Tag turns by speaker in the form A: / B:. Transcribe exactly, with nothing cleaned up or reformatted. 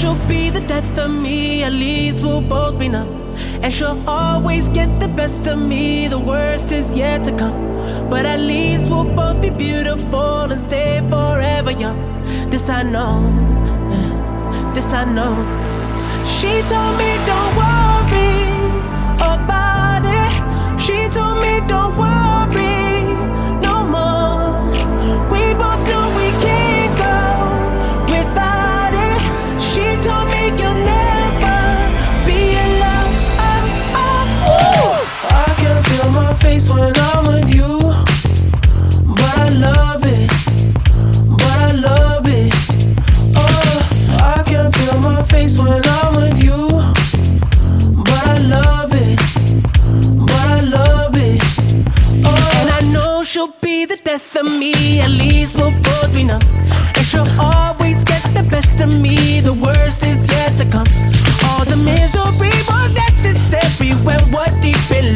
A: she'll be the death of me, at least we'll both be numb. And she'll always get the best of me, the worst is yet to come. But at least we'll both be beautiful and stay forever young. This I know, yeah, this I know. She told me don't worry about it. She told me don't worry no more. We both know we can't go without it. She told me you'll never be alone. Oh, oh, oh. I can feel my face when I'm with you, but I love it, but I love it. Oh, I can feel my face when I'm with you, but I love it, but I love it. Oh, and I know she'll be the death of me, at least we'll both be numb. And she'll always get the best of me, the worst is yet to come. All the misery was necessary when we're deep in